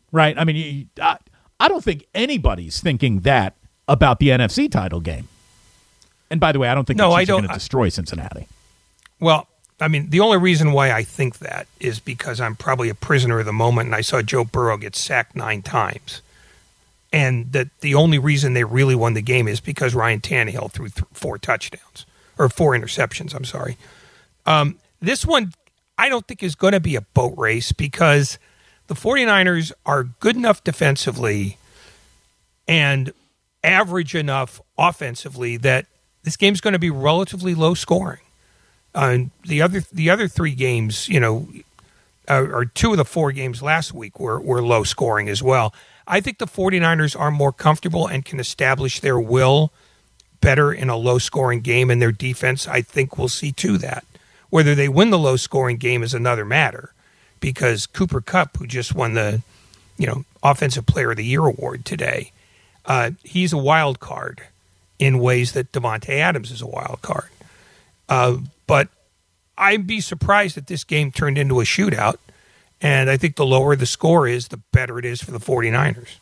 right? I mean, you, I, I don't think anybody's thinking that about the N F C title game. And by the way, I don't think
no,
the
I
Chiefs are
don't,
going to destroy Cincinnati.
Well, I mean, the only reason why I think that is because I'm probably a prisoner of the moment, and I saw Joe Burrow get sacked nine times. And that the only reason they really won the game is because Ryan Tannehill threw th- four touchdowns, or four interceptions, I'm sorry. Um, this one, I don't think is going to be a boat race because the 49ers are good enough defensively and average enough offensively that this game's going to be relatively low scoring. Uh, the other the other three games, you know, uh, or two of the four games last week were, were low scoring as well. I think the 49ers are more comfortable and can establish their will better in a low-scoring game, and their defense, I think, will see to that. Whether they win the low-scoring game is another matter, because Cooper Kupp, who just won the, you know, Offensive Player of the Year award today, uh, he's a wild card in ways that Devontae Adams is a wild card. Uh, but I'd be surprised if this game turned into a shootout. And I think the lower the score is, the better it is for the 49ers.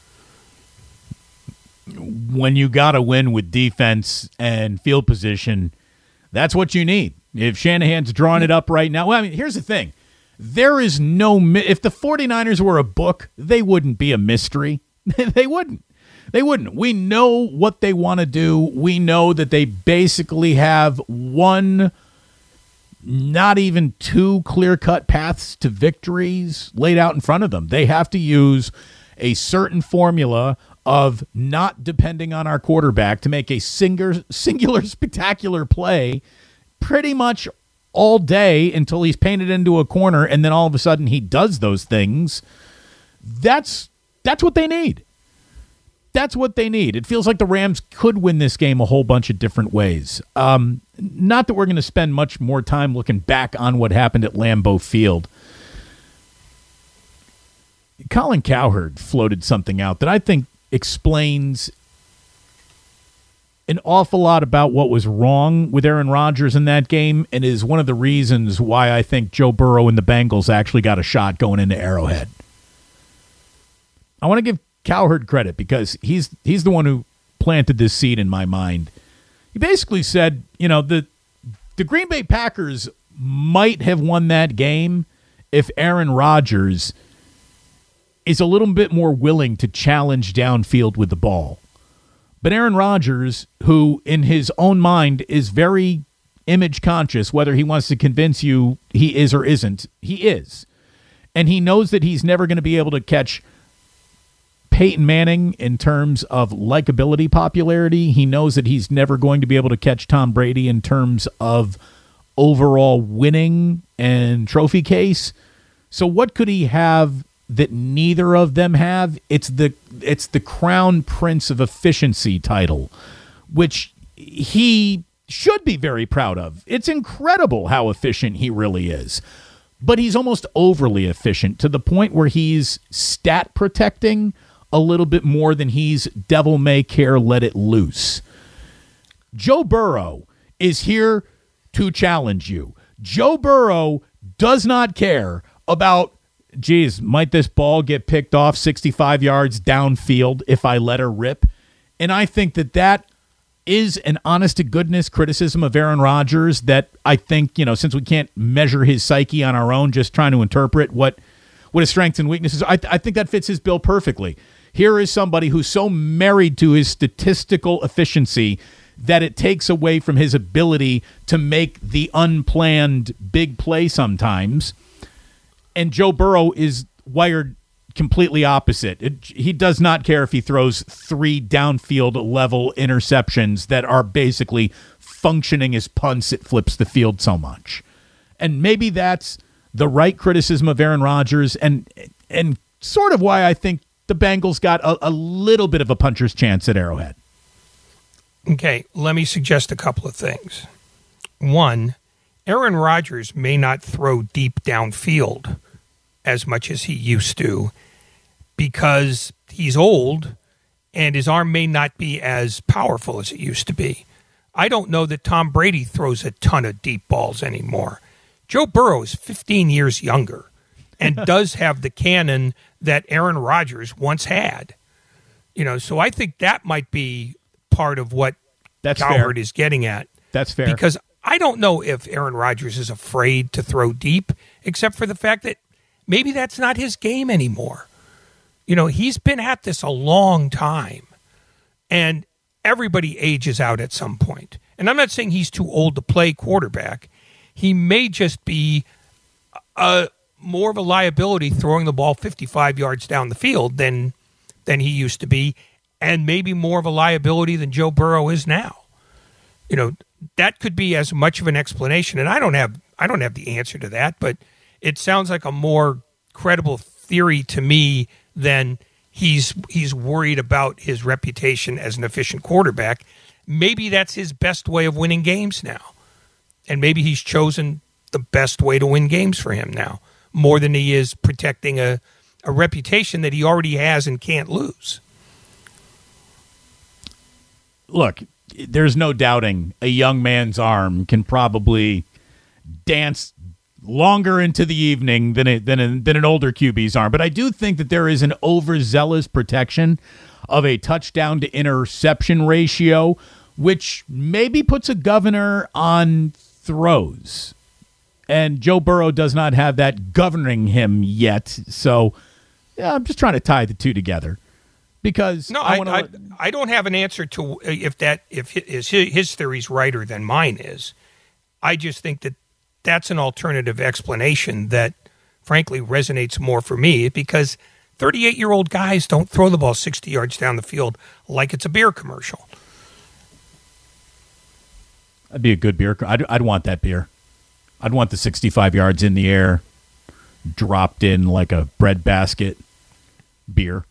When you got to win with defense and field position, that's what you need. If Shanahan's drawing it up right now, well, I mean, here's the thing. There is no – if the 49ers were a book, they wouldn't be a mystery. They wouldn't. They wouldn't. We know what they want to do. We know that they basically have one – not even two clear-cut paths to victories laid out in front of them. They have to use a certain formula of not depending on our quarterback to make a singular, singular spectacular play pretty much all day until he's painted into a corner, and then all of a sudden he does those things. That's that's what they need. That's what they need. It feels like the Rams could win this game a whole bunch of different ways. Um, not that we're going to spend much more time looking back on what happened at Lambeau Field. Colin Cowherd floated something out that I think explains an awful lot about what was wrong with Aaron Rodgers in that game and is one of the reasons why I think Joe Burrow and the Bengals actually got a shot going into Arrowhead. I want to give Cowherd credit because he's he's the one who planted this seed in my mind. He basically said, you know, the the Green Bay Packers might have won that game if Aaron Rodgers is a little bit more willing to challenge downfield with the ball. But Aaron Rodgers, who in his own mind is very image conscious, whether he wants to convince you he is or isn't, he is. And he knows that he's never going to be able to catch Peyton Manning in terms of likability popularity. He knows that he's never going to be able to catch Tom Brady in terms of overall winning and trophy case. So what could he have that neither of them have? It's the it's the Crown Prince of Efficiency title, which he should be very proud of. It's incredible how efficient he really is. But he's almost overly efficient to the point where he's stat protecting a little bit more than he's devil may care, let it loose. Joe Burrow is here to challenge you. Joe Burrow does not care about, geez, might this ball get picked off sixty-five yards downfield if I let her rip? And I think that that is an honest-to-goodness criticism of Aaron Rodgers that I think, you know, since we can't measure his psyche on our own, just trying to interpret what, what his strengths and weaknesses are, I, I think that fits his bill perfectly. Here is somebody who's so married to his statistical efficiency that it takes away from his ability to make the unplanned big play sometimes. And Joe Burrow is wired completely opposite. It, he does not care if he throws three downfield level interceptions that are basically functioning as punts. It flips the field so much. And maybe that's the right criticism of Aaron Rodgers and and sort of why I think the Bengals got a, a little bit of a puncher's chance at Arrowhead.
Okay, let me suggest a couple of things. One, Aaron Rodgers may not throw deep downfield as much as he used to because he's old and his arm may not be as powerful as it used to be. I don't know that Tom Brady throws a ton of deep balls anymore. Joe Burrow is fifteen years younger, and does have the cannon that Aaron Rodgers once had. You know, so I think that might be part of what
That's
Cowherd
fair.
is getting at.
That's fair.
Because I don't know if Aaron Rodgers is afraid to throw deep, except for the fact that maybe that's not his game anymore. You know, he's been at this a long time, and everybody ages out at some point. And I'm not saying he's too old to play quarterback. He may just be a, more of a liability throwing the ball fifty-five yards down the field than than he used to be, and maybe more of a liability than Joe Burrow is now. You know, that could be as much of an explanation, and I don't have I don't have the answer to that, but it sounds like a more credible theory to me than he's he's worried about his reputation as an efficient quarterback. Maybe that's his best way of winning games now, and maybe he's chosen the best way to win games for him now, more than he is protecting a, a reputation that he already has and can't lose.
Look, there's no doubting a young man's arm can probably dance longer into the evening than a, than, a, than an older Q B's arm. But I do think that there is an overzealous protection of a touchdown to interception ratio, which maybe puts a governor on throws. And Joe Burrow does not have that governing him yet. So yeah, I'm just trying to tie the two together. Because
no,
I,
I,
wanna...
I, I don't have an answer to if that if his his theory's righter than mine is. I just think that that's an alternative explanation that, frankly, resonates more for me because thirty-eight-year-old guys don't throw the ball sixty yards down the field like it's a beer commercial.
That'd be a good beer. I'd, I'd want that beer. I'd want the sixty-five yards in the air, dropped in like a breadbasket beer.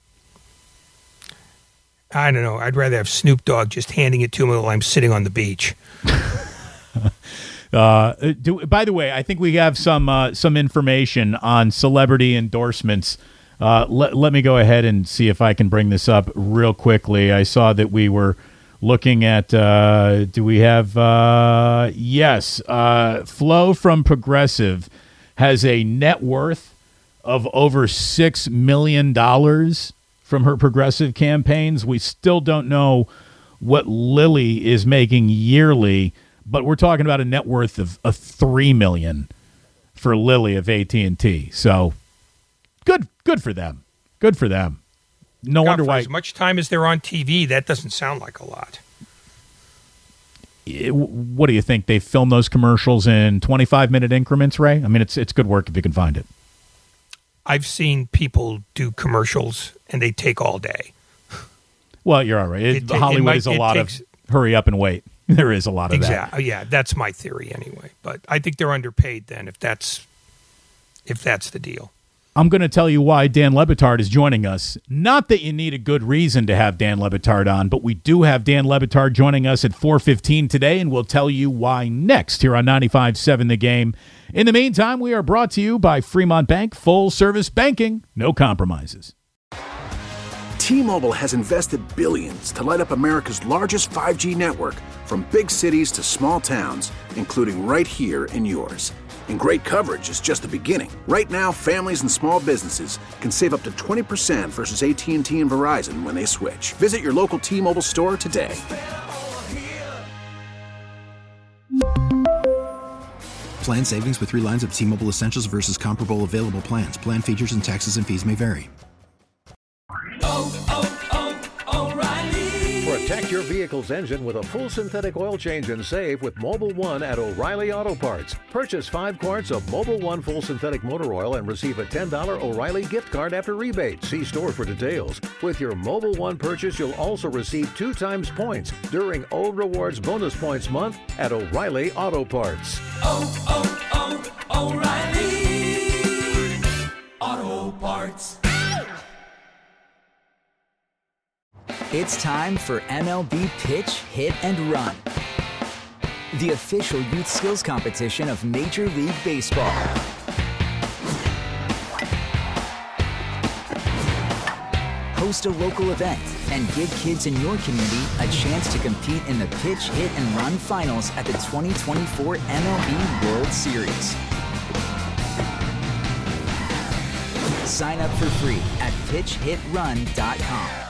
I don't know. I'd rather have Snoop Dogg just handing it to me while I'm sitting on the beach.
uh, do, by the way, I think we have some uh, some information on celebrity endorsements. Uh, let, let me go ahead and see if I can bring this up real quickly. I saw that we were looking at, uh, do we have, uh, yes, uh, Flo from Progressive has a net worth of over six million dollars from her Progressive campaigns. We still don't know what Lily is making yearly, but we're talking about a net worth of, of three million dollars for Lily of A T and T. So good, good for them. Good for them. No
God,
wonder
for
why.
As much time as they're on T V, that doesn't sound like a lot.
It, what do you think? They film those commercials in twenty-five minute increments, Ray? I mean, it's it's good work if you can find it.
I've seen people do commercials and they take all day.
Well, you're all right. It,
It ta-
Hollywood
it might-
is a
it
lot
takes-
of hurry up and wait. There is a lot of
Exactly. Yeah, that's my theory anyway. But I think they're underpaid then if that's if that's the deal.
I'm going to tell you why Dan Le Batard is joining us. Not that you need a good reason to have Dan Le Batard on, but we do have Dan Le Batard joining us at four fifteen today, and we'll tell you why next here on ninety-five seven The Game. In the meantime, we are brought to you by Fremont Bank, full-service banking, no compromises.
T-Mobile has invested billions to light up America's largest five G network, from big cities to small towns, including right here in yours. And great coverage is just the beginning. Right now, families and small businesses can save up to twenty percent versus A T and T and Verizon when they switch. Visit your local T-Mobile store today.
Plan savings with three lines of T-Mobile Essentials versus comparable available plans. Plan features and taxes and fees may vary.
Protect your vehicle's engine with a full synthetic oil change and save with Mobil one at O'Reilly Auto Parts. Purchase five quarts of Mobil one full synthetic motor oil and receive a ten dollars O'Reilly gift card after rebate. See store for details. With your Mobil one purchase, you'll also receive two times points during O Rewards Bonus Points Month at O'Reilly Auto Parts.
Oh, oh, oh, O'Reilly Auto Parts.
It's time for M L B Pitch, Hit, and Run, the official youth skills competition of Major League Baseball. Host a local event and give kids in your community a chance to compete in the Pitch, Hit, and Run finals at the twenty twenty-four M L B World Series. Sign up for free at pitch hit run dot com.